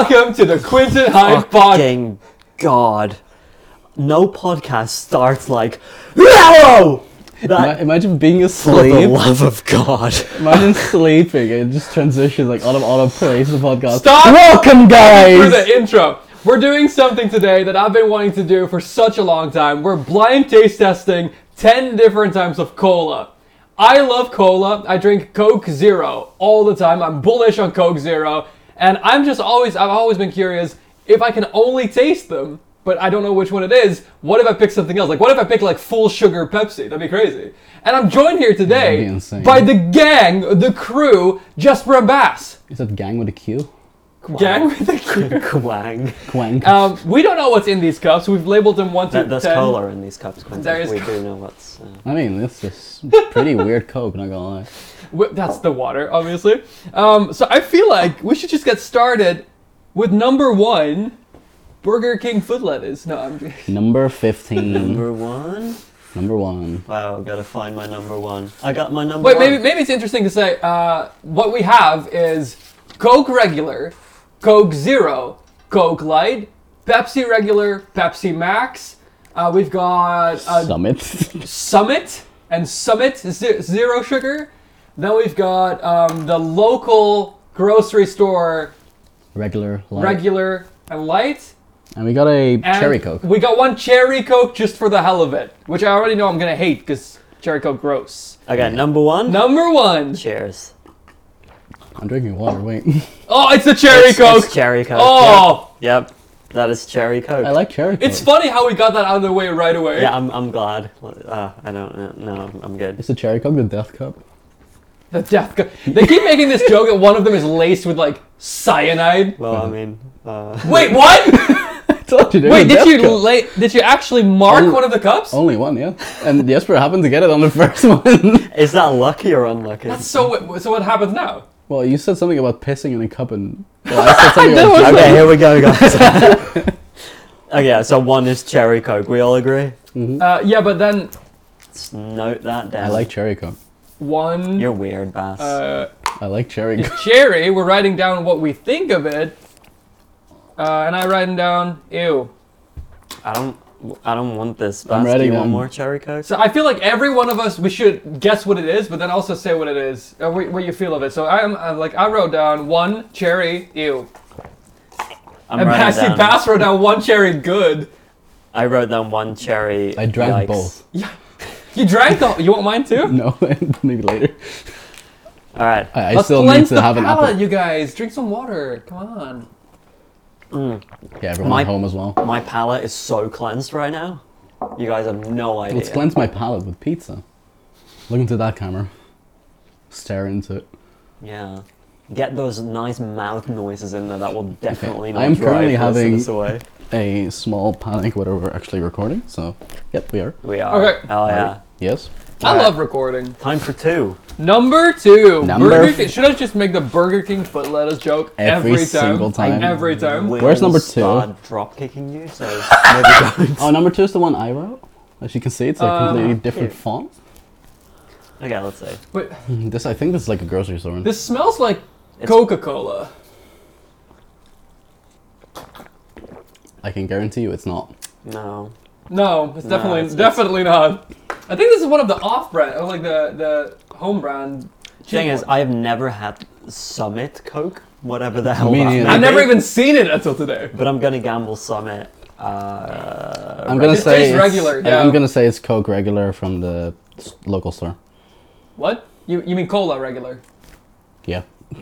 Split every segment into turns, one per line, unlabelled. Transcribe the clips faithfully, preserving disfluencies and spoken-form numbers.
welcome to the Quinton High Pod.
Fucking God. No podcast starts like, hello! That,
Imagine being
for
asleep.
the love of God.
Imagine sleeping. It just transitions like out of auto play to the podcast.
Stop!
Welcome,
For
guys.
the intro. We're doing something today that I've been wanting to do for such a long time. We're blind taste testing ten different types of cola. I love cola. I drink Coke Zero all the time. I'm bullish on Coke Zero. And I'm just always, I've always been curious if I can only taste them, but I don't know which one it is. What if I pick something else? Like, what if I pick like full sugar Pepsi? That'd be crazy. And I'm joined here
That'd be
today
insane.
by the gang, the crew, Just for a Bass.
Is that gang with a Q?
Gang with the crew.
Quang.
Quang.
Um, we don't know what's in these cups. We've labeled them one to
That, there's
ten.
cola in these cups, Quentin.
There is
we
co-
do know what's... Uh,
I mean, it's just pretty weird Coke, not gonna lie.
Wi- That's the water, obviously. Um, so I feel like we should just get started with number one, Burger King foot lettuce. No, I'm just...
Number fifteen.
number one?
Number one.
Wow, gotta find my number one. I got my number
Wait,
one.
maybe maybe it's interesting to say uh, what we have is Coke Regular, Coke Zero, Coke Light, Pepsi Regular, Pepsi Max. Uh, we've got uh,
Summit.
Summit and Summit ze- Zero Sugar. Then we've got um, the local grocery store
Regular. Light.
Regular and Light.
And we got a
And
cherry Coke.
We got one Cherry Coke just for the hell of it, which I already know I'm gonna hate because Cherry Coke gross.
Okay, number one.
Number one.
Cheers.
I'm drinking water. Wait.
Oh, it's the Cherry
It's-
Coke.
It's cherry Coke.
Oh,
Yep. Yep. That is cherry Coke.
I like cherry Coke.
it's funny how we got that out of the way right away.
Yeah, I'm, I'm glad. Uh, I don't know. No, I'm good.
Is the cherry Coke the death cup?
The death Coke. They keep making this joke that one of them is laced with like cyanide.
Well, I mean... Uh,
Wait, what?
I told you. they're
Wait,
the
did
death
you
cup.
la- did you actually mark
Only-
one of the cups?
Only one, yeah. And Jesper happened to get it on the first one.
is that lucky or unlucky?
That's so. So what happens now?
Well, you said something about pissing in a cup and... Well, I said something
That
about...
was-
Okay, here we go, guys. Okay, so one is cherry Coke. We all agree?
Mhm.
Uh, yeah, but then
Let's note that down.
I like cherry Coke.
one.
You're weird, Bass.
Uh,
I like cherry
is
Coke.
cherry. We're writing down what we think of it. Uh, and I writing down ew.
I don't... I don't want this.
I'm
Bass, do
ready
you want
then.
more cherry Coke?
So I feel like every one of us, we should guess what it is, but then also say what it is, or what, what you feel of it. So I'm uh, like, I wrote down one cherry, ew.
I'm
And
writing
Passy
down-
Bass wrote down one cherry, good.
I wrote down one cherry.
I drank
yikes.
both.
Yeah. You drank the. You want mine too?
No, maybe later.
All right.
I, I
Let's
still need
cleanse
to
the
have an
palate,
apple.
you guys. Drink some water. Come on.
Mm.
Yeah, everyone
My-
at home as well.
My palate is so cleansed right now. You guys have no idea.
Let's cleanse my palate with pizza. Look into that camera. Stare into it.
Yeah. Get those nice mouth noises in there. That will definitely not
I'm
drive
currently
listeners
having-
away.
A small panic whether we're actually recording, so yep, we are.
We are.
Okay.
Oh yeah.
Yes.
I
Alright.
love recording.
Time for two.
Number two.
Number
Burger
f-
King. Should I just make the Burger King foot lettuce joke
Every
every,
single time.
Every time.
Will
Where's number two?
start drop kicking you, so maybe don't.
Oh, number two is the one I wrote. As you can see, it's a
Uh,
completely different
here.
font.
Okay, let's see.
Wait,
This, I think, this is like a grocery store.
this smells like
It's-
Coca-Cola.
I can guarantee you, it's not.
No.
No, it's
No,
definitely
it's- it's-
definitely not. I think this is one of the off-brand, or like the the home brand.
Thing
cheap
is,
ones.
I have never had Summit Coke, whatever the hell
Me
that
neither.
may
I've
be,
never even seen it until today.
But I'm gonna gamble Summit. Uh,
I'm gonna
It
say
tastes
it's,
regular,
I-
yeah.
I'm gonna say it's Coke regular from the s- local store.
What? You you mean cola regular?
Yeah.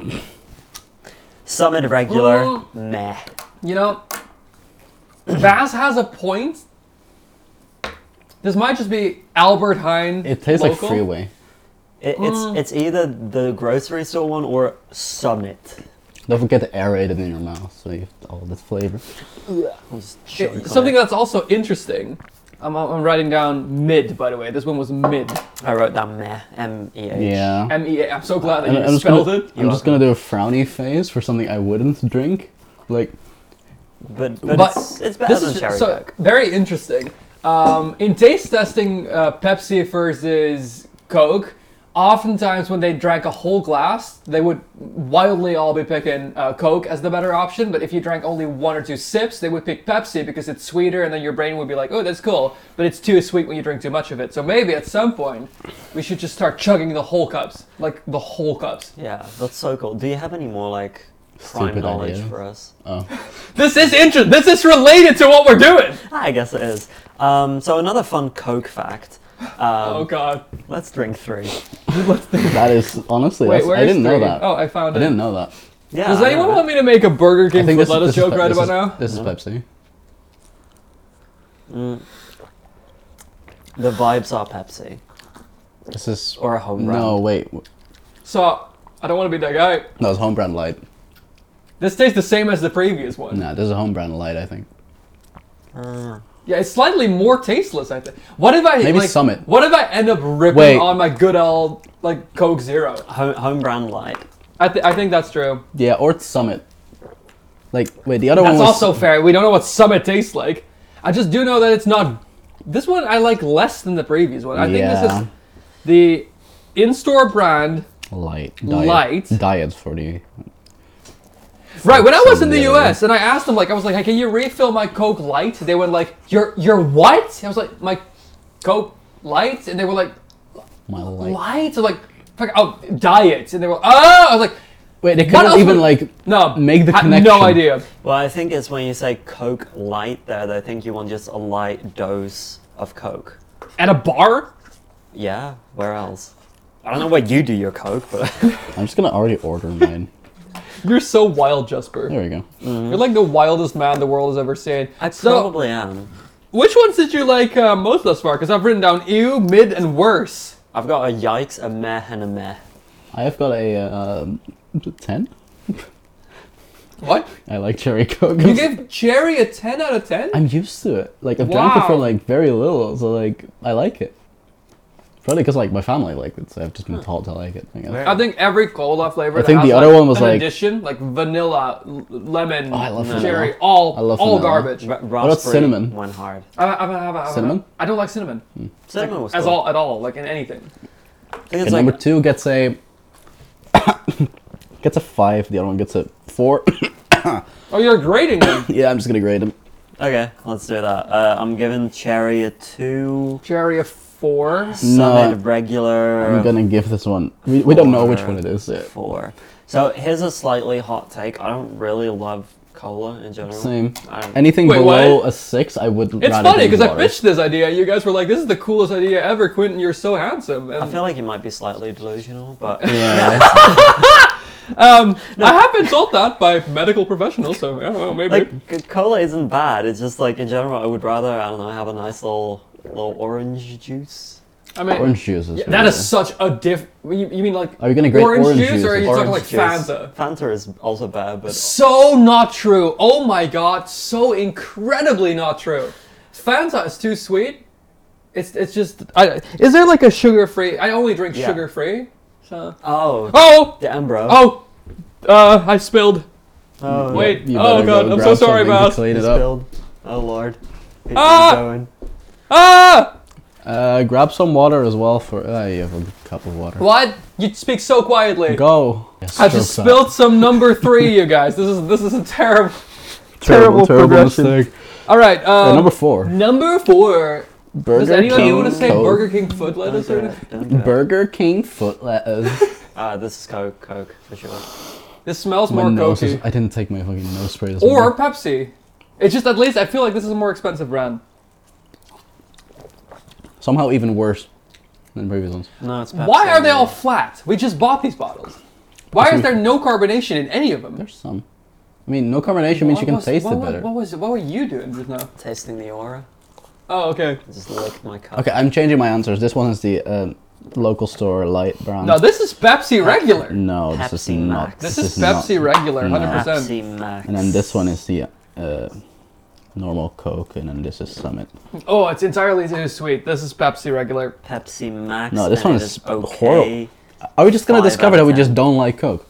Summit regular.
Mm.
Meh.
You know, Bass has a point. This might just be Albert Heijn.
It tastes
local.
like Freeway.
It, it's
Mm.
it's either the grocery store one or Summit.
Don't forget to aerate it in your mouth so you have all this flavor.
I'll just choke on
It- something
it.
that's also interesting. I'm, I'm writing down mid, by the way. This one was mid.
I wrote down meh. M E H.
Yeah.
M E A. I'm so glad that
And
you
I'm just
spelled
gonna,
it.
I'm just gonna do a frowny face for something I wouldn't drink. Like,
But but,
But
it's, it's better
This
than
is
cherry
so
Coke.
very interesting. Um, in taste testing, uh, Pepsi versus Coke, oftentimes when they drank a whole glass, they would wildly all be picking uh, Coke as the better option. But if you drank only one or two sips, they would pick Pepsi because it's sweeter, and then your brain would be like, oh, that's cool. But it's too sweet when you drink too much of it. So maybe at some point, we should just start chugging the whole cups. Like, the whole cups.
Yeah, that's so cool. Do you have any more, like, prime
Stupid
knowledge
idea.
for us?
Oh.
This is interesting. This is related to what we're doing.
I guess it is. Um, so another fun Coke fact. Um,
Oh, God.
Let's drink three.
That is honestly.
Wait,
that's,
where's
I didn't know
three?
that.
Oh, I found
I
it.
didn't know that.
Yeah.
Does
I
anyone
know.
want me to make a Burger
I
King
think
foot
this,
lettuce
this
joke
is,
right
this
about
is,
now?
This is
No.
Pepsi.
Mm. The vibes are Pepsi.
This is.
Or a home brand.
No, wait.
So, I don't want to be that guy.
No, it's home brand light.
This tastes the same as the previous one.
Nah, this is a home brand light. I think.
Uh,
Yeah, it's slightly more tasteless, I think. What if I
Maybe
like,
Summit.
What if I end up ripping
Wait.
on my good old like Coke Zero?
home, home brand light.
I th- I think that's true.
Yeah, or it's Summit. Like, wait, the other
That's
one was.
also fair. We don't know what Summit tastes like. I just do know that it's not. This one I like less than the previous one. I think this
Yeah.
is the in-store brand.
Light. Diet.
Light?
Diet for the.
Right, when I was in the
Yeah.
U S and I asked them, like, I was like, hey, can you refill my Coke Light? They went like, you're, you're what? I was like, my Coke Light? And they were like,
My light.
light? So like, fuck, oh, diet. And they were, oh! I was like,
Wait, they
What
couldn't
else
even
would-
like
no.
make the
had
connection.
no idea.
Well, I think it's when you say Coke light there, they think you want just a light dose of Coke.
At a bar?
Yeah, where else? I don't know where you do your Coke, but
I'm just gonna already order mine.
You're so wild, Jasper.
There we go.
You're like the wildest man the world has ever seen.
I
so,
probably am.
which ones did you like uh, most thus far? Because I've written down ew, mid, and worse.
I've got a yikes, a meh, and a meh.
I have got a uh, ten.
What?
I like cherry coke.
You gave Cherry a ten out of ten?
I'm used to it. Like I've drank it
Wow.
from like very little, so like I like it. Probably because like my family liked it, so I've just been taught to like it. I guess.
Where-
I think every cola flavor.
I
that
think
has,
the other
like,
one was,
an
like-
addition, like vanilla, l- lemon,
Oh, I love
cherry,
vanilla.
all
I love
all
vanilla.
garbage.
Ra-
about
raspberry
cinnamon?
went hard.
I, I, I, I, I,
Cinnamon?
I don't like cinnamon.
Cinnamon was
As
cool.
all at all, like in anything.
I think
And
it's like
number two gets a gets a five. The other one gets a four.
Oh, you're grading them.
Yeah, I'm just gonna grade them.
okay. Let's do that. Uh, I'm giving cherry a two.
Cherry a four.
Summit regular.
I'm gonna give this one. We, we don't know which
Four.
one it is yet.
Four. So here's a slightly hot take. I don't really love cola in general.
Same.
I don't-
Anything
Wait,
below
what?
a six, I would.
It's
rather
funny
drink
because I
water.
pitched this idea. You guys were like, "This is the coolest idea ever, Quentin. You're so handsome." And,
I feel like you might be slightly delusional, but
Yeah.
um, I have been told that by medical professionals, so I don't know, maybe.
like c- cola isn't bad. It's just like in general, I would rather I don't know have a nice little little orange juice.
I mean,
Orange juice is.
yeah,
really
that is
good.
such a diff. You, you mean like
Are you gonna grade
orange,
orange
juice,
juice
or are you
as-
talking
Orange
like
juice.
Fanta?
Fanta is also bad, but
So not true. Oh my god, so incredibly not true. Fanta is too sweet. It's it's just. I, is there like a sugar free? I only drink
Yeah.
sugar free. So.
oh,
Oh
the Embro.
oh. Uh, I spilled.
oh
Wait.
You
Oh
better
god,
go
I'm so
grab
sorry,
something to
Mouse.
Clean
you
it up.
spilled. Oh lord. Keep
Ah!
going.
Ah!
Uh, grab some water as well for. Uh, you have a cup of water.
What? You speak so quietly.
Go.
I just spilled some number three, you guys. This is this is a terrible,
Terrible,
terrible,
terrible
progression.
mistake.
All right. Um,
Uh, number four.
Number four.
Burger
Does anyone
King
want to say
Coke.
Burger King foot lettuce or anything?
Don't do it.
Burger King foot lettuce.
Ah, this is Coke, Coke for sure.
This smells
My
more
nose is-
cokey.
I didn't take my fucking nose spray this
Or
morning.
Pepsi. It's just at least I feel like this is a more expensive brand.
Somehow even worse than previous ones.
No, it's Pepsi.
Why are they all flat? We just bought these bottles. Why is there no carbonation in any of them?
There's some. I mean, no carbonation means you can
was,
taste
what,
it
what-
better.
What was what were you doing just now?
tasting the aura?
Oh, okay.
I just licked my cup.
Okay, I'm changing my answers. This one is the uh, local store light brand.
No, this is Pepsi regular.
No, this is
Pepsi
not.
Max.
This,
This
is,
is
Pepsi
not-
regular,
no.
one hundred percent.
Pepsi Max.
And then this one is the uh, normal Coke, and then this is Summit.
Oh, it's entirely too sweet. This is Pepsi regular.
Pepsi Max.
No, this
and
one
it
is
okay.
horrible. Are we just gonna
Five
discover
out
that
of
we
ten.
just don't like Coke?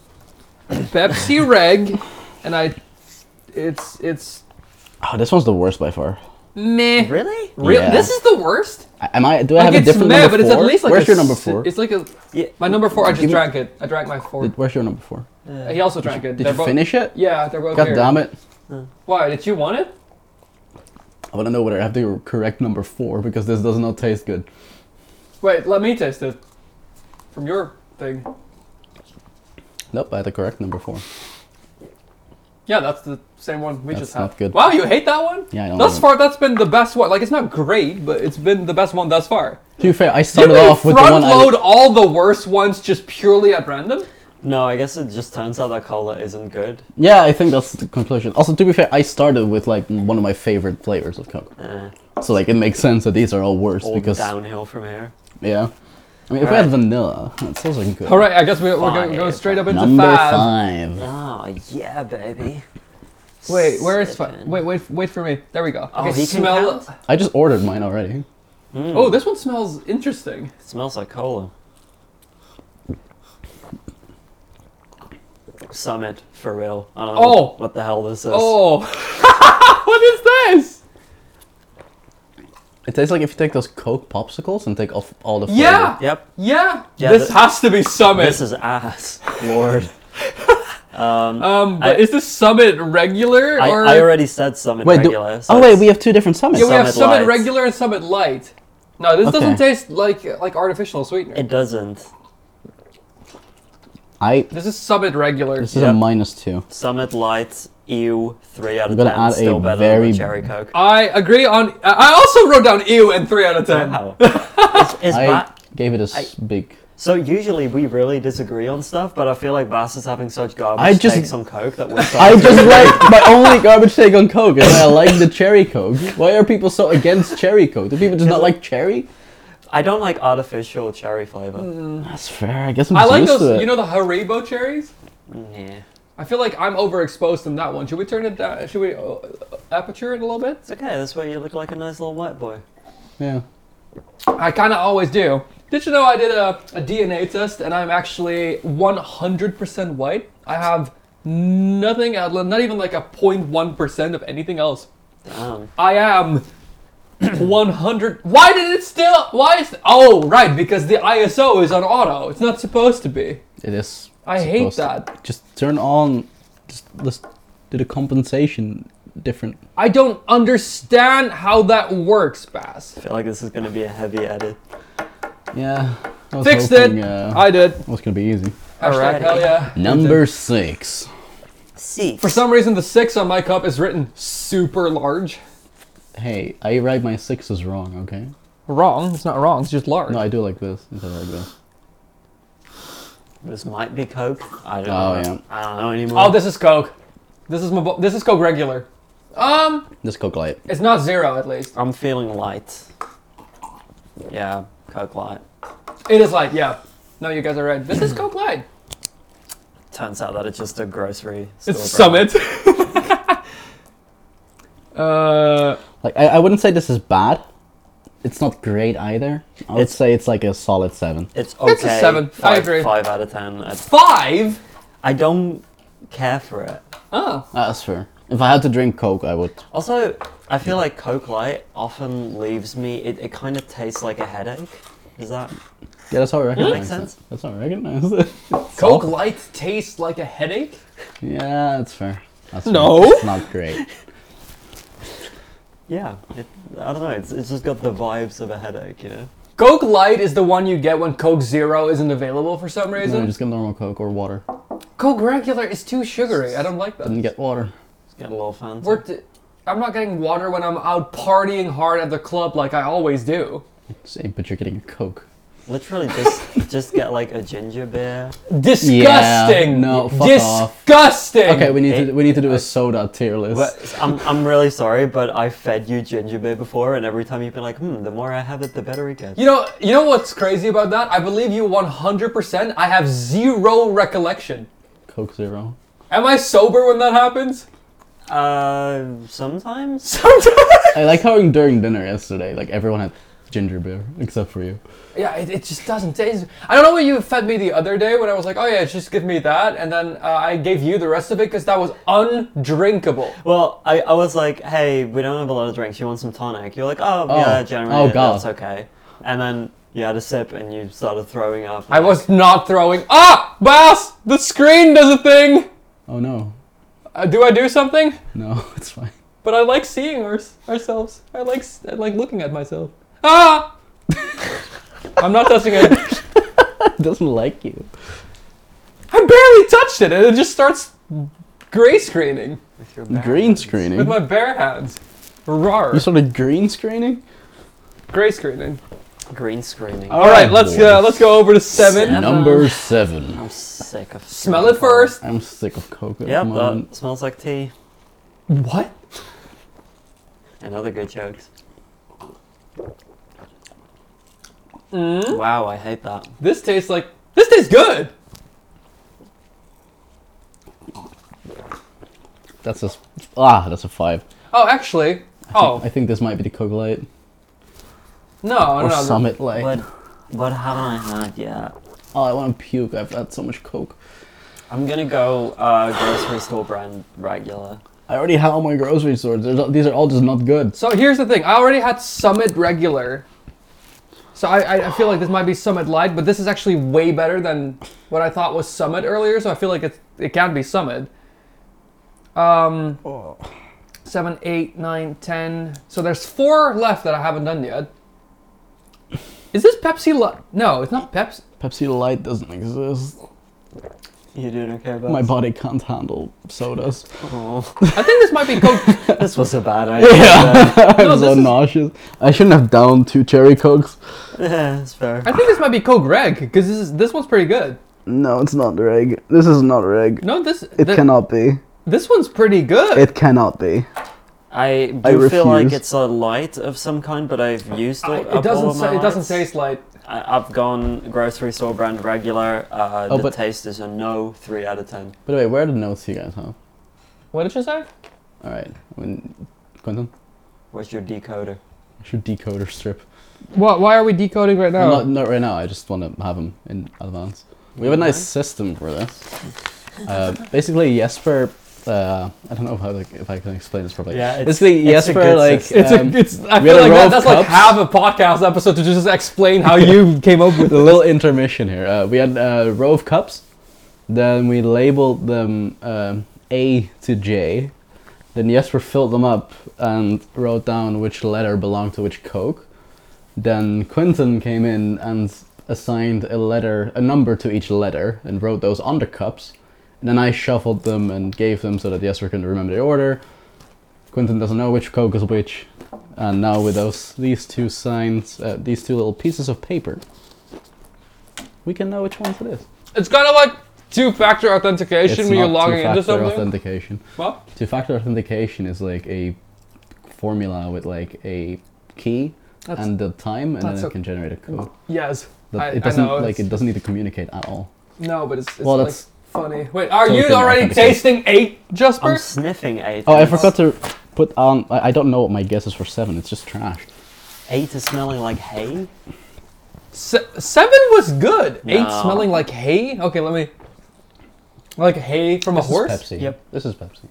Pepsi Reg, and I, it's it's
Oh, this one's the worst by far.
Meh.
Really?
Really?
Yeah.
This is the worst?
Am I? Do I
Like,
have a
it's
different
meh,
number
but
four?
it's at least like
Where's
a
your number
s-
four?
It's like a...
Yeah.
My number four, I just
Give me-
drank it. I drank my four.
Did- Where's your number four?
Uh,
He also drank it.
Did
They're
you
both-
finish it?
Yeah, they're both
God
here.
damn it!
Why? Did you want it?
I want to know whether I have the correct number four because this does not taste good.
Wait, let me taste it. From your thing.
Nope, I had the correct number four.
Yeah, that's the same one we
That's
just had.
not good.
Wow, you hate that one?
Yeah, I don't.
Thus
know.
far, that's been the best one. Like, it's not great, but it's been the best one thus far.
To be fair, I
Did
started
we
off with the
front
one.
load
I,
all the worst ones just purely at random?
No, I guess it just turns out that cola isn't good.
yeah, I think that's the conclusion. Also, to be fair, I started with like one of my favorite flavors of Coke,
Uh,
so like it makes sense that these are all worse
all
because
downhill from here.
yeah. I mean, if we
Alright.
had vanilla, that's also good.
All right, I guess we, we're going to go
Five.
straight up into
Number
five.
five.
Oh, yeah, baby.
Wait, where is five?
Sippin'.
Wait, wait, wait for me. There we go.
Oh,
Okay,
he can
smell.
count?
I just ordered mine already.
Mm,
Oh, this one smells interesting.
it smells like cola. Summit, for real. I don't know
Oh.
what, what the hell this is.
Oh, what is this?
It tastes like if you take those Coke popsicles and take off all the flavor.
Yeah,
Yep,
yeah.
Yeah,
this
thi-
has to be Summit.
this is ass. Lord. um,
um, but
I-
is this Summit regular
I,
or?
I already said Summit
Wait, do-
regular. so
oh wait,
it's-
we have two different summits.
yeah, we have
Summit
Summit
Light.
regular and Summit Light. No, this
Okay.
doesn't taste like like artificial sweetener.
It doesn't.
I
This is Summit regular.
this is
Yep.
a minus two.
Summit Light, ew, three out
I'm
of
gonna
ten.
add a
Still better
very-
than Cherry Coke.
I agree on. I I also wrote down ew and three out of ten.
Wow. it's, it's
I
ba-
gave it a s-
I-
big.
So usually we really disagree on stuff, but I feel like Bass is having such garbage
I just-
takes on Coke that we're
I
starting to-
just like my only garbage take on Coke is I like the cherry Coke. Why are people so against cherry Coke? Do people just not like cherry?
I don't like artificial cherry flavor.
That's fair. I guess I'm
I
just
like
used to
those.
it.
You know the Haribo cherries.
Yeah.
I feel like I'm overexposed in that one. Should we turn it down? Should we uh, aperture it a little bit?
It's okay, that's why you look like a nice little white boy.
Yeah.
I kind of always do. Did you know I did a, a D N A test and I'm actually one hundred percent white? I have nothing, not even like a zero point one percent of anything else.
Damn.
I am one hundred. Why did it still? Why is? Oh, right, because the I S O is on auto. It's not supposed to be.
It is.
I hate
supposed to-
that.
Just turn on. Just let's do the compensation different.
I don't understand how that works, Bass.
I feel like this is gonna be a heavy edit.
Yeah. I was
Fixed
hoping,
it.
Uh,
I did.
it was gonna be easy.
Hashtag
Alrighty.
hell yeah.
Number six.
See.
For some reason, the six on my cup is written super large.
Hey, I write my sixes wrong. Okay.
Wrong. It's not wrong. It's just large.
No, I do like this instead of like this.
This might be Coke. I don't
Oh,
know.
yeah.
I don't know anymore.
Oh, this is Coke. This is my. bo- This is Coke regular. Um,
This Coke Light.
it's not zero at least.
I'm feeling light. Yeah, Coke Light.
It is light. Yeah. No, you guys are right. This is Coke Light.
Turns out that it's just a grocery store.
It's
brand.
Summit. uh,
Like I, I wouldn't say this is bad. It's not great either. I would
It's-
say it's like a solid seven.
It's okay.
It's a seven. I
Five,
agree.
Five out of ten. I,
five.
I don't care for it.
Oh.
That's fair. If I had to drink Coke, I would.
Also, I feel like Coke Light often leaves me. It, it kind of tastes like a headache. Is that?
Yeah, that's how I recognize
makes
it.
sense.
That's how I recognize it.
Coke Light tastes like a headache.
Yeah, that's fair. That's
No.
fair. It's not great.
Yeah. It, I don't know. It's, it's just got the vibes of a headache, you know?
Coke Light is the one you get when Coke Zero isn't available for some
No,
reason.
just get normal Coke or water.
Coke Regular is too sugary. I don't like
Didn't
that.
get water.
It's got a little fancy.
We're t- I'm not getting water when I'm out partying hard at the club like I always do.
Same, but you're getting a Coke.
Literally just just get like a ginger beer.
Disgusting.
Yeah, no, fuck off.
Disgusting.
Okay, we need
It-
to we need to do a soda tier list.
But I'm I'm really sorry, but I fed you ginger beer before, and every time you've been like, hmm, the more I have it, the better it gets.
You know, you know what's crazy about that? I believe you one hundred percent. I have zero recollection.
Coke Zero.
Am I sober when that happens?
Uh, sometimes.
Sometimes.
I like how during dinner yesterday, like everyone had ginger beer, except for you.
Yeah, it, it just doesn't taste. I don't know what you fed me the other day when I was like, oh yeah, just give me that, and then uh, I gave you the rest of it because that was undrinkable.
Well, I, I was like, hey, we don't have a lot of drinks. You want some tonic? You're like, oh,
Oh.
yeah, generally,
Oh, God.
that's okay. And then you had a sip and you started throwing up.
I was not throwing. Ah, boss, the screen does a thing.
Oh no,
Uh, do I do something?
no, it's fine.
But I like seeing our, ourselves. I like s- I like looking at myself. Ah! I'm not touching it.
It doesn't like you.
I barely touched it, and it just starts gray screening
With your bare
Green
hands.
screening.
with my bare hands. Rar.
You started green screening?
Gray screening.
Green screening.
All right,
Alright,
let's
boys.
uh, let's go over to seven.
Seven.
Number seven.
I'm sick of
Smell it
smoking
first.
I'm sick of Coke at
Yep,
the moment.
that smells like tea.
What?
And other good jokes.
Mm?
Wow, I hate that.
This tastes like this tastes good.
That's a s- ah. That's a five.
Oh, actually. Oh
I think this might be the Coke Light
no,
or
no, no.
Summit Light.
But what haven't I had yet?
Oh, I want to puke. I've had so much Coke.
I'm gonna go uh, grocery store brand regular.
I already had all my grocery stores. They're not- These are all just not good.
So here's the thing. I already had Summit regular. So I, I I feel like this might be Summit Light, but this is actually way better than what I thought was Summit earlier. So I feel like it it can't be Summit. Um, seven, eight, nine, ten. So there's four left that I haven't done yet. Is this Pepsi Light? No, it's not Pepsi.
Pepsi Light doesn't exist.
You doing okay, Buzz?
My body can't handle sodas.
Oh,
I think this might be Coke.
this was a bad idea.
Yeah, I'm
No,
so
this is-
nauseous. I shouldn't have downed two cherry Cokes.
Yeah, it's fair.
I think this might be Coke Reg because this is this one's pretty good.
No, it's not reg. This is not reg.
No, this
It
th-
cannot be.
this one's pretty good.
It cannot be.
I do
I
feel like
refuse.
it's a light of some kind, but I've used it.
I-
up
it
all
doesn't
of my
sa- it doesn't
lights.
taste like.
I, I've gone grocery store brand regular. Uh,
Oh,
the
but-
taste is a no, three out of ten.
By the way, where are the notes you guys have?
What did you say?
All right, I mean, Quentin,
What's your decoder?
I should decoder strip.
What? Why are we decoding right now?
Well, not, not right now. I just want to have them in advance. We have a nice
Okay.
system for this. Uh, basically, Jesper. Uh, I don't know how to, if I can explain this properly.
Yeah, it's-
basically,
it's a
Jesper
good
like
system.
It's
um,
a, it's. I
we had
feel
a
like
row
that,
of
that's like
cups.
half a podcast episode to just explain how you came up with
a
it.
little intermission here. Uh, we had a row of cups. Then we labeled them um, A to J. Then Jesper filled them up and wrote down which letter belonged to which Coke. Then Quentin came in and assigned a letter, a number to each letter, and wrote those on the cups. And then I shuffled them and gave them so that Jesper can remember the order. Quentin doesn't know which Coke is which. And now with those these two signs, uh, these two little pieces of paper, we can know which ones it is.
It's kind of like two-factor authentication
It's
when you're
not
logging into
two-factor
something.
authentication.
What?
Two-factor authentication is like a formula with like a key
That's-
and the time, and then
that's
it
a-
can generate a code.
Yes.
That
I,
it
I
doesn't
know.
like
it's-
it doesn't need to communicate at all.
No, but it's, it's
Well,
like
that's
funny. Wait, are you
token
already
authentication.
tasting eight, Jasper?
I'm sniffing eight.
Oh, I
and
forgot to put on. I, I don't know what my guess is for seven. It's just trash.
Eight is smelling like hay.
Se- seven was good. Eight
No.
smelling like hay. Okay, let me. Like hay from
This
a horse.
is Pepsi.
Yep.
This is Pepsi.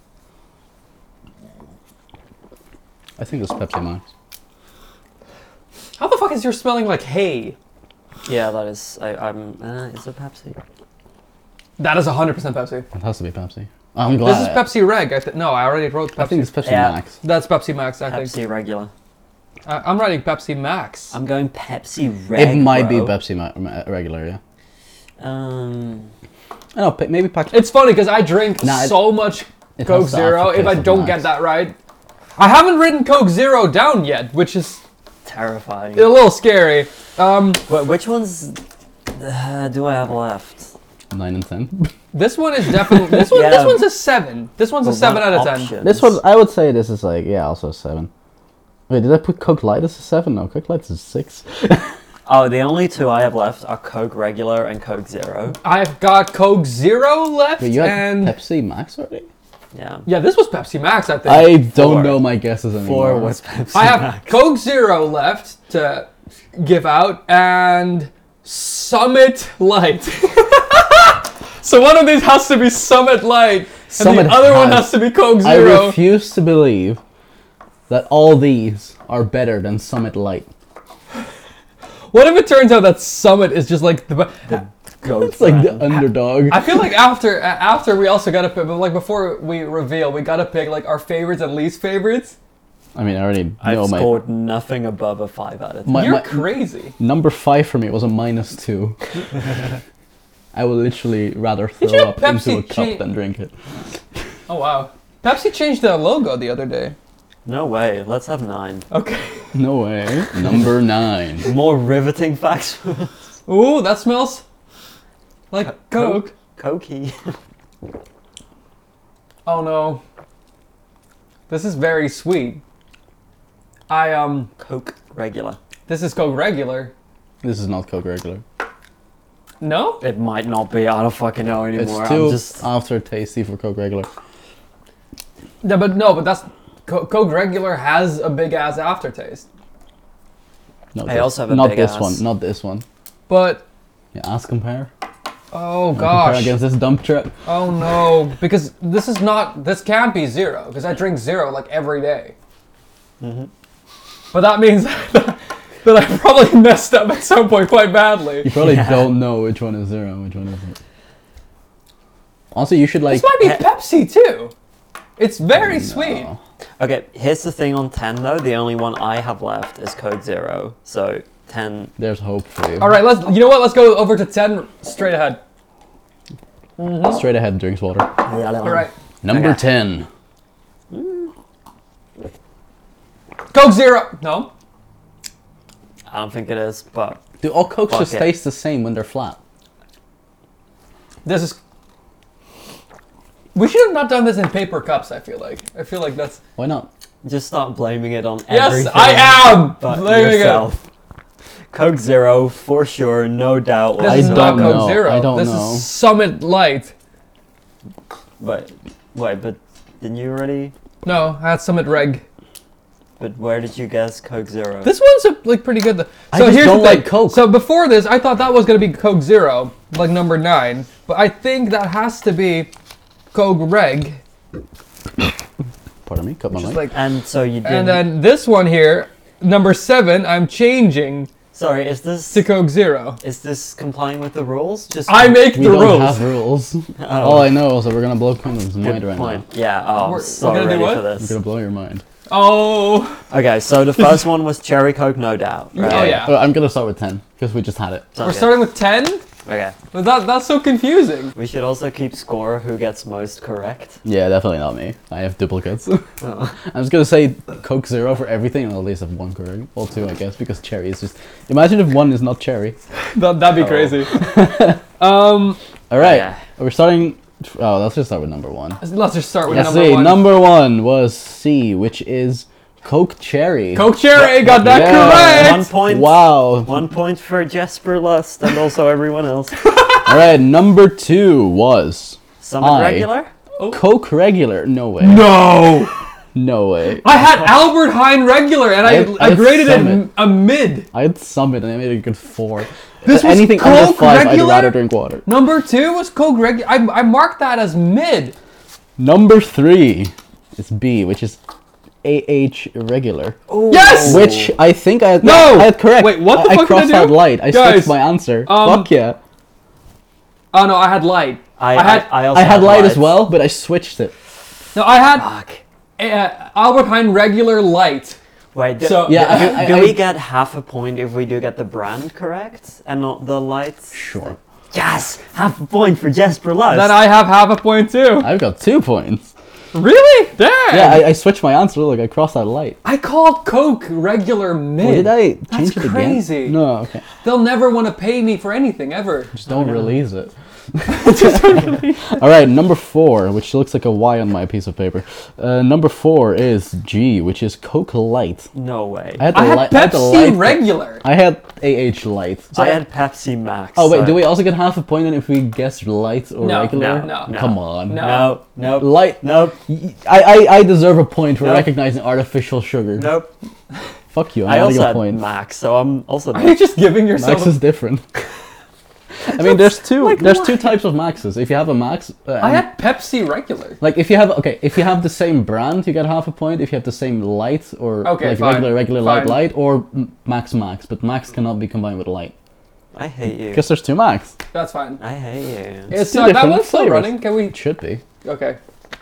I think this is Pepsi Max.
How the fuck is yours smelling like hay?
Yeah, that is. I, I'm. Uh, is it Pepsi?
That is one hundred percent Pepsi.
It has to be Pepsi. I'm glad.
This is Pepsi Reg. I th- no, I already wrote Pepsi.
I think it's Pepsi
Yeah.
Max.
That's Pepsi Max, I think.
Pepsi regular.
I- I'm writing Pepsi Max.
I'm going Pepsi Red.
It might be
bro.
Pepsi Ma- ma- regular, yeah.
Um.
I know, pe- maybe Pepsi.
It's funny because I drink
Nah, it-
so much
it
Coke
has the
Zero. If I
aftertaste of
don't
Max.
get that right, I haven't written Coke Zero down yet, which is
Terrifying.
a little scary. Um,
Wh- which ones uh, do I have left?
Nine and ten.
this one is definitely this one.
Yeah.
This one's a seven. This one's a
But
seven
what
out of ten.
options?
This one, I would say this is like, yeah, also a seven. Wait, did I put Coke Light as a seven? No, Coke Light is a six.
Oh, the only two I have left are Coke regular and Coke Zero.
I've got Coke Zero left,
Wait, you had
and
Pepsi Max already?
Yeah.
yeah, this was Pepsi Max. I think
I don't
Four.
know my guesses anymore.
Four was Pepsi.
I have
Max.
Coke Zero left to give out, and Summit Light. So one of these has to be Summit Light, and
Summit
the other one
has-
has to be Coke
I
Zero.
refuse to believe that all these are better than Summit Light.
What if it turns out that Summit is just like the...
Goat
It's like
brand.
the underdog.
I feel like after a- after we also gotta pick, but like before we reveal, we gotta pick like our favorites and least favorites.
I mean, I already
I've
know my,
scored nothing above a five out of ten.
My-
You're
my-
crazy.
number five for me was a minus two. I would literally rather throw
you
up into
Pepsi
a cup
cha-
than drink it.
Oh wow. Pepsi changed their logo the other day.
No way. Let's have nine.
Okay.
No way. Number nine.
More riveting facts.
Ooh, that smells like Coke.
Cokey.
Oh no. This is very sweet. I um
Coke regular.
this is Coke regular.
This is not Coke regular.
No?
It might not be. I don't fucking know anymore.
It's too
I'm just.
aftertasty for Coke regular.
Yeah, but no, but that's Co- Coke regular has a big ass aftertaste.
Not
I
this,
also have a
not
big
this
ass.
one. Not this one.
But
Yeah, ask compare.
oh
Compare
gosh.
against this dump truck.
Oh no, because this is not, this can't be zero, because I drink zero like every day.
Mhm.
But that means that I probably messed up at some point quite badly.
You probably
Yeah.
don't know which one is zero, which one isn't. Also, you should like.
This might be
he-
Pepsi too. It's very sweet.
No.
Okay, here's the thing on ten though. The only one I have left is Coke Zero. So ten.
There's hope for you.
All right, let's. You know what? Let's go over to ten straight ahead.
Straight ahead, drinks water.
All right.
Number
Okay.
ten.
Coke Zero. No.
I don't think it is, but
Do all Cokes
Fuck
just
it.
taste the same when they're flat?
This is. We should have not done this in paper cups. I feel like. I feel like that's.
Why not?
just start blaming it on
Yes,
everything.
I am
but
blaming it.
yourself. Coke Zero for sure, no doubt.
This
I
is
don't
not Coke
know.
Zero.
I don't
this
know.
is Summit Light.
But wait, but didn't you already?
No, I had Summit Reg.
But where did you guess Coke Zero?
This one's uh, like pretty good. Though.
I
So
just
here's
don't
the thing.
like Coke.
So before this, I thought that was gonna be Coke Zero, like number nine. But I think that has to be Coke Reg,
Pardon me, cut my
which is
mic.
like.
and so you didn't.
And then this one here, number seven, I'm changing
Sorry, is this
to Coke Zero.
is this complying with the rules? Just
I make
we
the
don't
rules.
have rules.
Oh.
All I know is that we're gonna blow Quinlan's
Good
mind right
point.
now.
Yeah. Oh,
We're-
I'm so
we're gonna do
ready
what?
for
I'm
this.
gonna blow your mind.
Oh.
Okay, so the first one was cherry Coke, no doubt. Right?
Oh, yeah.
Uh, I'm gonna start with ten because we just had it.
Sounds
We're
good.
starting with ten?
Okay.
But that, that's so confusing.
We should also keep score who gets most correct.
Yeah, definitely not me. I have duplicates.
Oh.
I'm just gonna say Coke Zero for everything, and I'll at least have one correct. Well, two, I guess, because cherry is just. Imagine if one is not cherry.
That, that'd be
Oh.
crazy. um,
All right,
Yeah.
we're starting. Oh, let's just start with number one.
let's just start with
Let's
number
see.
one.
Number one was C, which is Coke Cherry.
Coke Cherry, got that
Yeah.
correct!
One point.
Wow.
One point for Jesper Lust and also everyone else.
All right, number two was
Summit
I-
regular?
Coke Regular. No way.
No!
No way.
I had Albert Heijn regular and I,
I-
I,
I had
graded it
Summit.
a mid.
I had Summit and I made it a good four.
This
But
was
anything under
Coke
five,
regular?
I'd rather drink water.
Number two was Coke regular. I, I marked that as mid.
Number three is B, which is A H Regular.
Yes!
Which I think I had,
No!
I had correct.
Wait, what the
I,
fuck
I
did I
crossed
do?
out light. I
Guys,
switched my answer.
um,
Fuck yeah.
Oh no, I had light.
I,
I had-
I, I also
I had light as
lights.
well, but I switched it.
No, I had
Fuck.
uh, Albert Heijn regular light.
Wait, do,
So-
Yeah,
do,
I-
do
I-
we get half a point if we do get the brand correct and not the lights?
Sure.
Yes! Half a point for Jesper Lust!
Then I have half a point too.
I've got two points.
Really? Damn!
Yeah, I, I switched my answer. Look, I crossed out light.
I called Coke regular mid.
Oh, did I
That's
change it
crazy.
again? No, okay.
They'll never want to pay me for anything ever.
Just don't release it. All right, number four, which looks like a Y on my piece of paper. Uh, number four is G, which is Coke Light.
No way.
I had the
I had
light. I had the
Pepsi
light.
regular.
I had A H Light.
I had Pepsi Max.
Oh wait,
so-
do we also get half a point then if we guess light or
No,
regular?
no, no.
Come on.
No.
No, nope.
Light.
Nope.
I, I I deserve a point for
Nope.
recognizing artificial sugar.
Nope.
Fuck you. I'm
I
adding
also
a
had
point.
Max, so I'm also.
Are you just giving yourself?
Max is different. I mean, there's two.
like,
there's
why?
two types of Maxes. If you have a Max, uh,
I had Pepsi regular.
like if you have okay, if you have the same brand, you get half a point. If you have the same light or
Okay,
like
fine,
regular, regular light,
fine.
light, or m- Max Max, but Max cannot be combined with light
I hate you.
because there's two Max.
That's fine.
I hate you.
It's
two
not that
different
one's still
flavors.
running. Can we?
It should be.
Okay.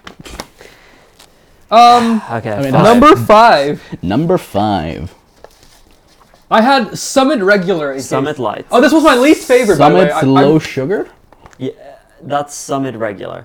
Um,
Okay.
I mean,
fine.
number five.
Number five.
I had Summit regular. in case-
Summit Light.
Oh, this was my least favorite. by the way.
Summit's
I-
low
I'm-
sugar,
Yeah, that's Summit regular.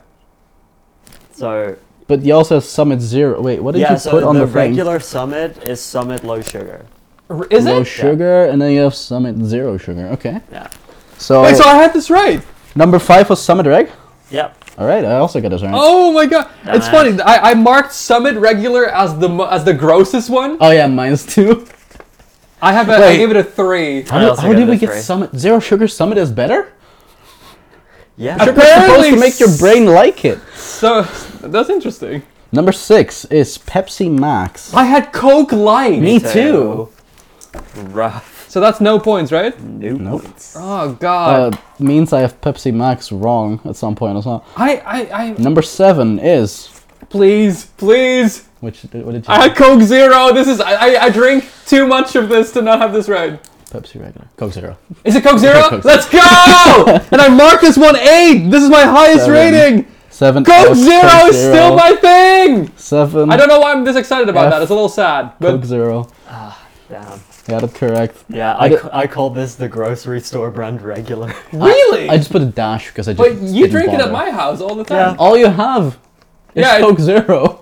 So
but you also have Summit Zero. Wait, what did
yeah,
you
so
put on
the,
the, thing?
regular Summit is Summit low sugar.
R- Is
Low
it?
sugar, and then you have Summit Zero sugar. Okay.
Yeah.
So,
Wait, so I had this right.
number five was Summit Reg.
Yep.
All right, I also got this right.
Oh my god, it's
Dumbass.
funny. I, I marked Summit regular as the mo- as the grossest one.
Oh yeah, minus two.
I have a, I
Wait.
gave it a three.
How,
I
did,
also
how
got
did we
this
get
right.
Summit Zero Sugar? Summit is better.
Yeah.
Sugar's supposed
Apparently
to make your brain like it.
So that's interesting.
Number six is Pepsi Max.
I had Coke Light.
Me too.
Rough.
So that's no points, right?
No
Nope.
points.
Oh god.
Uh, means I have Pepsi Max wrong at some point as well.
I, I I
Number seven is
please please.
which? What did you?
I had Coke Zero. This is I I, I drink too much of this to not have this right.
Pepsi regular. Coke Zero.
Is it Coke Zero?
Coke
Let's go! And I marked this one eight. This is my highest
Seven.
rating.
Seven.
Coke
F,
Zero
Coke
is still my thing.
Seven.
I don't know why I'm this excited about
F,
that. It's a little sad, but
Coke Zero.
Damn.
Yeah, that's correct.
Yeah,
I
I,
did-
ca- I call this the grocery store brand regular.
really.
I just put a dash because I just.
but you
didn't
drink it
bother.
at my house all the
Yeah.
time.
All you have is
Yeah, it-
Coke Zero.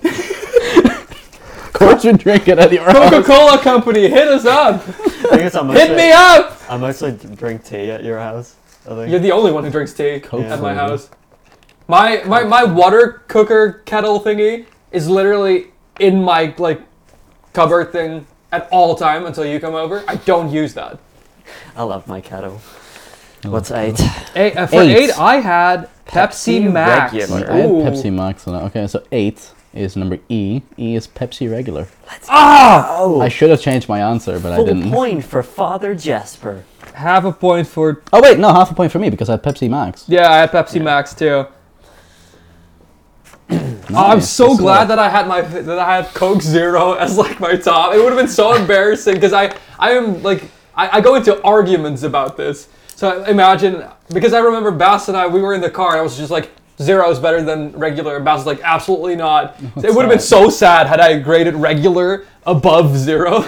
Of course you drink it at your house.
Coca-Cola Company, hit us up.
I think it's I
Hit me up.
I mostly drink tea at your house. I think.
You're the only one who drinks tea
Coke
at my
flavor.
house. My my my water cooker kettle thingy is literally in my like cupboard thing at all time until you come over. I don't use that.
I love my kettle.
I
What's
love
eight?
Eight, uh, for
Eight.
eight, I had Pepsi,
Pepsi
Max.
regular.
I had
Ooh.
Pepsi Max on it. Okay, so eight is number E. E is Pepsi regular.
Ah!
Oh,
I should have changed my answer, but I
full
didn't.
point for Father Jasper.
Half a point for
Oh wait, no, half a point for me because I had Pepsi Max.
yeah. I had Pepsi Max too. Oh, I'm
Nice,
so
that's
glad
well.
that I had my that I had Coke Zero as like my top. It would have been so embarrassing because I I am like I, I go into arguments about this. So imagine because I remember Bass and I we were in the car and I was just like Zero is better than regular and Bass was like absolutely not. So it would have been so sad had I graded regular above Zero.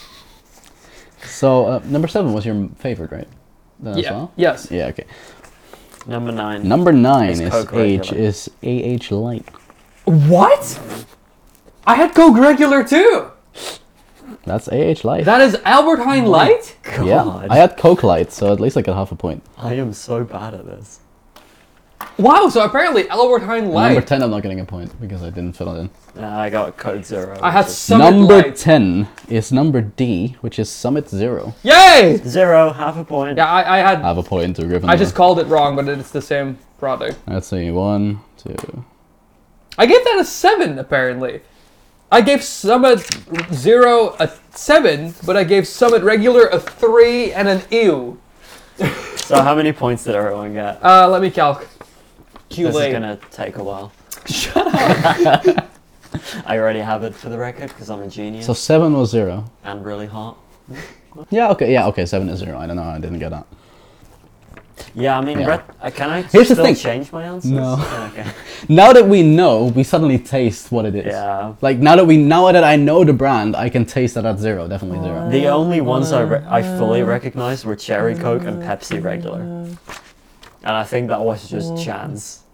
So uh, number seven was your favorite, right? Then as
yeah.
well?
Yes.
Yeah. Okay.
Number nine.
Number nine
It's
is
Coke
H
regular.
is A H Light.
What? I had Coke regular too.
That's A H Light.
That is Albert Heijn Light.
God.
Yeah, I had Coke Light, so at least I got half a point.
I am so bad at this.
Wow. So apparently Albert Heijn Light.
Number ten, I'm not getting a point because I didn't fill it in.
Uh, I got Coke Zero.
I had
which is-
Summit
number
Light.
ten is number D, which is Summit Zero.
Yay!
Zero, half a point.
Yeah, I, I had.
Half a point to Gryffindor.
I just called it wrong, but it's the same product.
Let's see, one, two.
I gave that a seven apparently. I gave Summit Zero a seven, but I gave Summit Regular a three and an ew.
So how many points did everyone get?
Uh, let me calc.
This is
Culate.
gonna take a while.
Shut up.
I already have it for the record because I'm a genius
So seven was zero.
and really hot.
Yeah, okay, yeah, okay, seven is zero. I don't know, I didn't get that.
Yeah, I mean,
Yeah.
Ret- uh, can I
Here's the
still
thing.
change my answers?
No.
Okay.
Now that we know, we suddenly taste what it is.
Yeah.
Like now that we now that I know the brand, I can taste that at zero, definitely zero.
The only ones I, re- I fully recognized were Cherry Coke and Pepsi Regular. And I think that was just chance.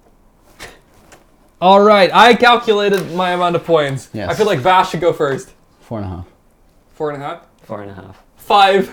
All right, I calculated my amount of points.
Yes.
I feel like Vash should go first.
Four and a half.
Four and a half.
Four and a half.
Five.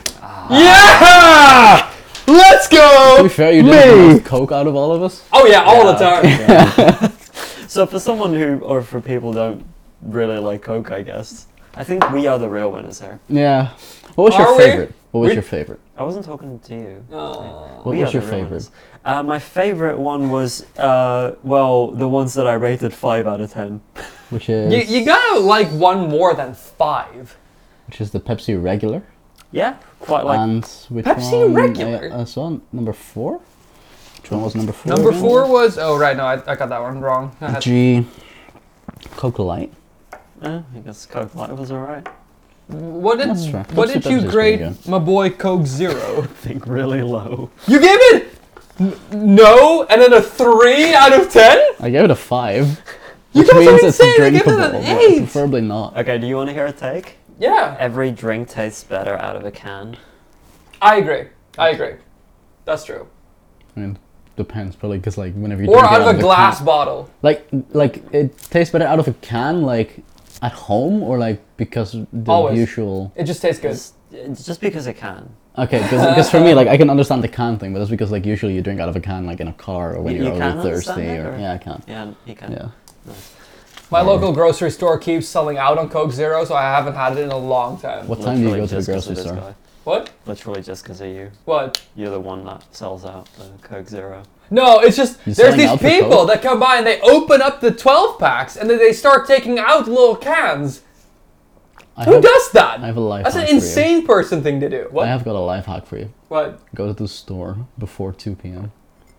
Yeah! Let's go!
To be fair, you did
me.
the most Coke out of all of us.
Oh yeah, all the
Yeah.
time.
So for someone who, or for people who don't really like Coke, I guess, I think we are the real winners here.
Yeah. What was
Are
your
we?
favorite? What was
We-
your favorite?
I wasn't talking to you.
Oh.
What
We
was
are
your
the real
favorite?
winners. Uh, my favorite one was, uh, well, the ones that I rated five out of ten.
Which is
You, you gotta like one more than five.
which is the Pepsi regular.
Yeah, quite like.
And which
Pepsi
one?
regular?
I, I saw number four. Which one was number four?
Number
again?
four was oh right no I, I got that one wrong. I had-
G. Coca Light.
eh, I guess Coke Light was alright.
What did
That's right.
what
Pepsi-
did you
Pepsi's
grade
pretty good.
my boy Coke Zero?
I think really low.
You gave it n- no and then a three out of ten.
I gave it a five.
You
Which
guys are
means it's
insane, I gave it
drinkable,
an
but
eight.
preferably not.
Okay, do you want to hear a take?
Yeah,
Every drink tastes better out of a can.
I agree. I agree. That's true.
I mean, depends, probably, because like whenever you
Or
drink it
out of a
the
glass
can-
bottle.
like like it tastes better out of a can, like at home, or like because the
Always.
usual.
It just tastes good.
It's, it's just because it can.
Okay, because for me, like I can understand the can thing, but that's because like usually you drink out of a can, like in a car or when
You-
you're
you
really
can
thirsty.
understand that,
Or,
or-
yeah, I can.
Yeah, you can.
Yeah.
My local grocery store keeps selling out on Coke Zero, so I haven't had it in a long time.
What time do you
Literally
go to the
just 'cause
grocery
of this
store?
guy.
What?
Literally just because of you.
What?
You're the one that sells out the Coke Zero.
No, it's just
You're
there's
selling
these
out for
people
Coke?
that come by and they open up the twelve packs and then they start taking out little cans.
I
Who
have,
does that?
I have a life
That's an
hack for you.
insane person thing to do. What?
I have got a life hack for you.
What?
Go to the store before two p.m.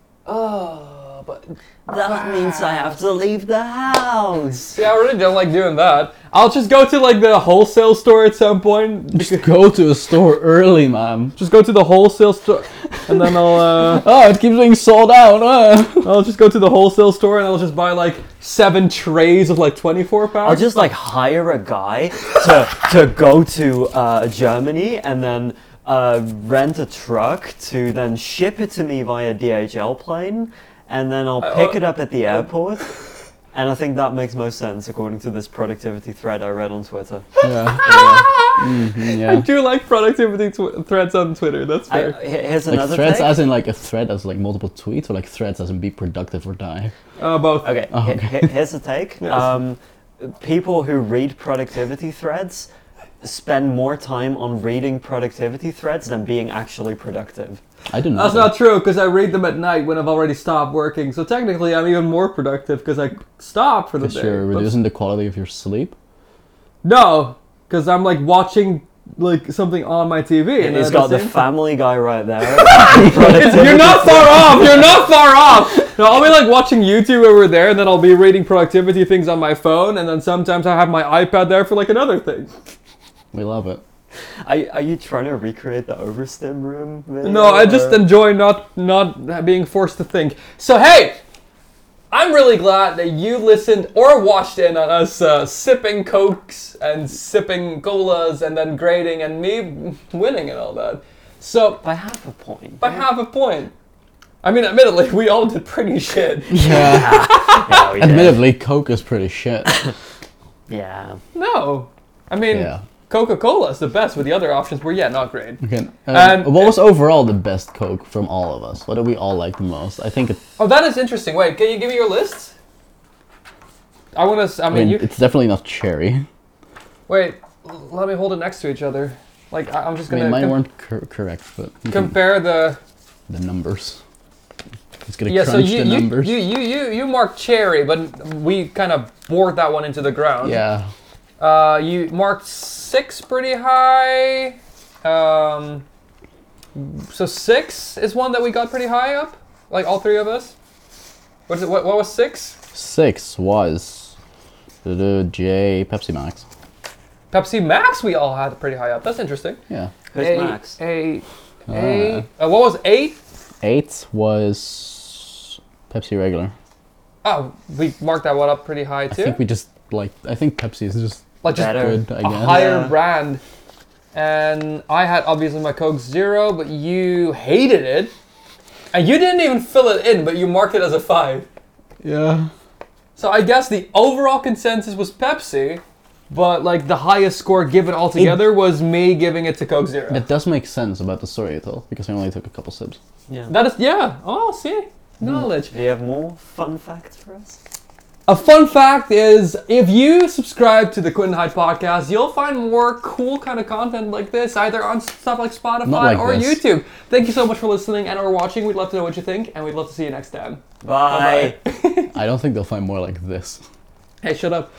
Oh, but
That means I have to leave the house.
see, I really don't like doing that. I'll just go to like the wholesale store at some point.
Just go to a store early, man.
Just go to the wholesale store, and then I'll uh,
Oh, it keeps being sold out. Uh.
I'll just go to the wholesale store and I'll just buy like seven trays of like twenty-four packs.
I'll just like hire a guy to to go to uh, Germany and then uh, rent a truck to then ship it to me via D H L plane, and then I'll
I-
pick
oh.
it up at the airport. And I think that makes most sense according to this productivity thread I read on Twitter.
Yeah. Mhm,
I
yeah.
do like productivity tw- threads on Twitter. That's
I,
fair.
he- here's
Like
another
threads
take.
as in like a thread as like multiple tweets, or like threads as in be productive or die.
Uh, both.
Okay,
Oh,
he-
okay.
he- here's a take.
Yes.
Um, people who read productivity threads spend more time on reading productivity threads than being actually productive.
I didn't know.
That's
that.
not true because I read them at night when I've already stopped working. So technically, I'm even more productive because I stopped for the
Because
day.
you're
But-
reducing the quality of your sleep.
No, because I'm like watching like something on my T V.
And
at
he's got the
same
Family Guy right there.
It's- you're not far off. You're not far off. No, I'll be like watching YouTube over there, and then I'll be reading productivity things on my phone, and then sometimes I have my iPad there for like another thing.
We love it.
Are, are you trying to recreate the Overstim room video?
No, I just
or-
enjoy not not being forced to think. So hey, I'm really glad that you listened or watched in on us uh, sipping cokes and sipping colas and then grading and me winning and all that. So
by half a point.
by half a point. I mean, admittedly, we all did pretty shit.
Yeah.
Yeah, we did.
Admittedly, Coke is pretty shit.
Yeah.
No, I mean,
Yeah.
Coca-Cola is the best, with the other options were yeah, not great.
Okay. Um,
And-
what was overall the best Coke from all of us? What do we all like the most? I think it,
Oh, that is interesting. Wait, can you give me your list? I want to. I
I
mean,
mean,
you.
it's definitely not cherry.
Wait, l- let me hold it next to each other. Like I- I'm just
I
gonna
mean, mine
com-
weren't cor- correct, but you can-
compare the.
the numbers. It's gonna
Yeah, so
crunch
you
the
you,
numbers.
you you you you marked cherry, but we kind of bored that one into the ground.
yeah.
Uh, you marked six pretty high. Um, so six is one that we got pretty high up, like all three of us. What is it? What, what was six?
Six was the J Pepsi Max.
Pepsi Max. We all had pretty high up. That's interesting.
Yeah.
Who's
A-
Max?
A,
Ah.
a, uh, what was eight?
Eight was Pepsi regular.
Oh, we marked that one up pretty high
I
too.
think we just like. I think Pepsi is just
like just
Better.
good. I
a
guess.
higher
Yeah.
brand. And I had obviously my Coke Zero, but you hated it. And you didn't even fill it in, but you marked it as a five.
Yeah.
So I guess the overall consensus was Pepsi, but like the highest score given altogether was me giving it to Coke Zero.
It does make sense about the story though, because I only took a couple sips.
Yeah.
That is, yeah. Oh, see? Knowledge.
Do you have more fun facts for us?
A fun fact is, if you subscribe to the Quinn Hyde podcast, you'll find more cool kind of content like this, either on stuff like Spotify
Not like
or
this.
YouTube. Thank you so much for listening and or watching. We'd love to know what you think, and we'd love to see you next time.
Bye.
Bye-bye.
I don't think they'll find more like this.
Hey, shut up.